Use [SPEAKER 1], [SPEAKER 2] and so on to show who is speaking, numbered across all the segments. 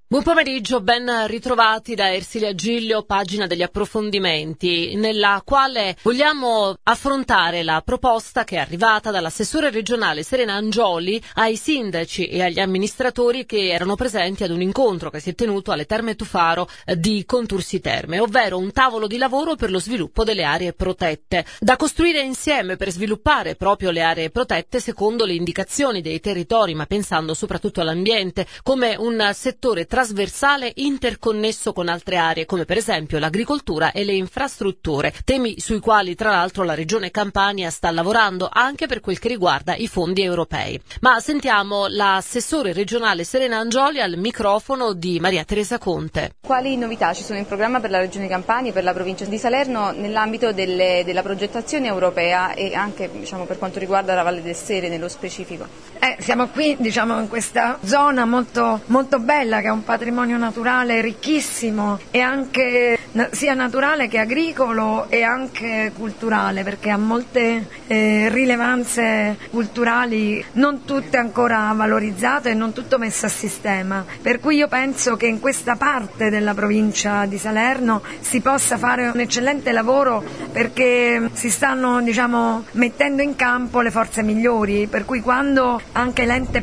[SPEAKER 1] Buon pomeriggio, ben ritrovati da Ersilia Giglio, pagina degli approfondimenti, nella quale vogliamo affrontare la proposta che è arrivata dall'assessore regionale Serena Angioli ai sindaci e agli amministratori che erano presenti ad un incontro che si è tenuto alle Terme Tufaro di Contursi Terme, ovvero un tavolo di lavoro per lo sviluppo delle aree protette, da costruire insieme per sviluppare proprio le aree protette secondo le indicazioni dei territori, ma pensando soprattutto all'ambiente, come un settore trasversale interconnesso con altre aree come per esempio l'agricoltura e le infrastrutture, temi sui quali tra l'altro la Regione Campania sta lavorando anche per quel che riguarda i fondi europei. Ma sentiamo l'assessore regionale Serena Angioli al microfono di Maria Teresa Conte.
[SPEAKER 2] Quali novità ci sono in programma per la Regione Campania e per la provincia di Salerno nell'ambito della progettazione europea e anche per quanto riguarda la Valle del Sere nello specifico?
[SPEAKER 3] Siamo qui in questa zona molto, molto bella che è un patrimonio naturale ricchissimo e anche sia naturale che agricolo e anche culturale, perché ha molte rilevanze culturali, non tutte ancora valorizzate e non tutto messo a sistema, per cui io penso che in questa parte della provincia di Salerno si possa fare un eccellente lavoro, perché si stanno mettendo in campo le forze migliori, per cui quando anche l'ente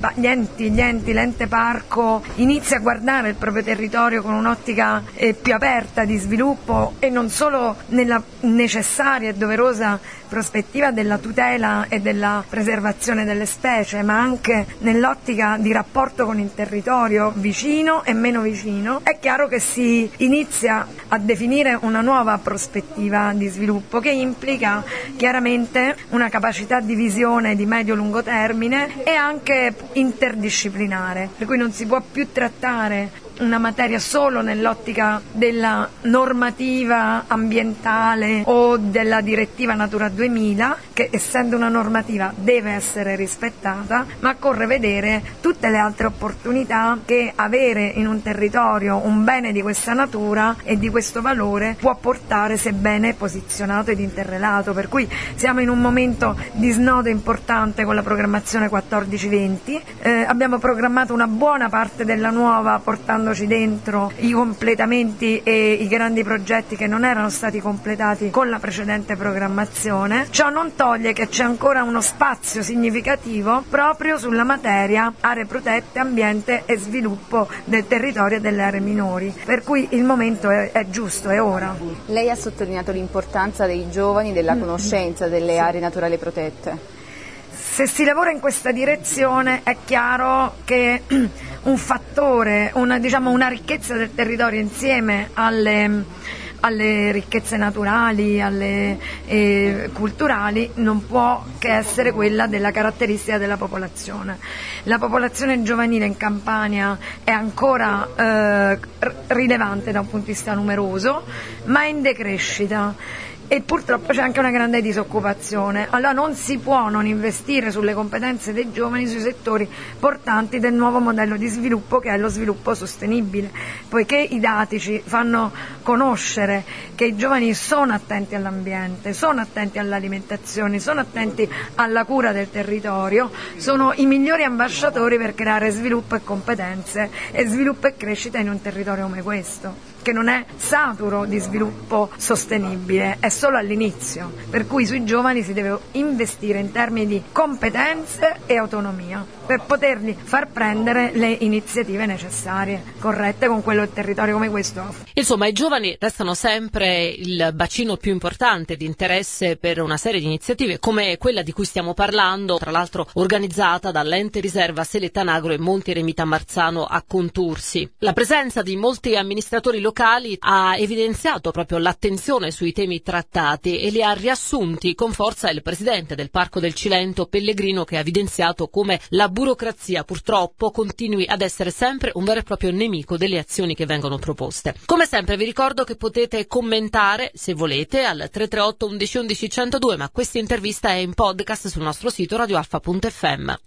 [SPEAKER 3] parco inizia a guardare il proprio territorio con un'ottica più aperta di sviluppo e non solo nella necessaria e doverosa prospettiva della tutela e della preservazione delle specie, ma anche nell'ottica di rapporto con il territorio vicino e meno vicino, è chiaro che si inizia a definire una nuova prospettiva di sviluppo che implica chiaramente una capacità di visione di medio-lungo termine e anche interdisciplinare, per cui non si può più trattare una materia solo nell'ottica della normativa ambientale o della direttiva Natura 2000, che essendo una normativa deve essere rispettata, ma occorre vedere tutte le altre opportunità che avere in un territorio un bene di questa natura e di questo valore può portare se bene posizionato ed interrelato, per cui siamo in un momento di snodo importante con la programmazione 14-20, abbiamo programmato una buona parte della nuova portando dentro i completamenti e i grandi progetti che non erano stati completati con la precedente programmazione. Ciò non toglie che c'è ancora uno spazio significativo proprio sulla materia aree protette, ambiente e sviluppo del territorio e delle aree minori, per cui il momento è giusto, è ora.
[SPEAKER 2] Lei ha sottolineato l'importanza dei giovani, della conoscenza delle aree naturali protette.
[SPEAKER 3] Se si lavora in questa direzione è chiaro che un fattore, una ricchezza del territorio insieme alle ricchezze naturali, alle culturali, non può che essere quella della caratteristica della popolazione. La popolazione giovanile in Campania è ancora rilevante da un punto di vista numeroso, ma è in decrescita. E purtroppo c'è anche una grande disoccupazione, allora non si può non investire sulle competenze dei giovani sui settori portanti del nuovo modello di sviluppo che è lo sviluppo sostenibile, poiché i dati ci fanno conoscere che i giovani sono attenti all'ambiente, sono attenti all'alimentazione, sono attenti alla cura del territorio, sono i migliori ambasciatori per creare sviluppo e competenze e sviluppo e crescita in un territorio come questo, che non è saturo di sviluppo sostenibile, è solo all'inizio, per cui sui giovani si deve investire in termini di competenze e autonomia per potergli far prendere le iniziative necessarie, corrette con quello del territorio come questo offre.
[SPEAKER 1] Insomma, i giovani restano sempre il bacino più importante di interesse per una serie di iniziative come quella di cui stiamo parlando, tra l'altro organizzata dall'Ente Riserva Seletanagro e Monti Eremita Marzano a Contursi. La presenza di molti amministratori locali ha evidenziato proprio l'attenzione sui temi trattati e li ha riassunti con forza il presidente del Parco del Cilento Pellegrino, che ha evidenziato come la burocrazia purtroppo continui ad essere sempre un vero e proprio nemico delle azioni che vengono proposte. Come sempre vi ricordo che potete commentare, se volete, al 338 11 11 102, ma questa intervista è in podcast sul nostro sito radioalfa.fm.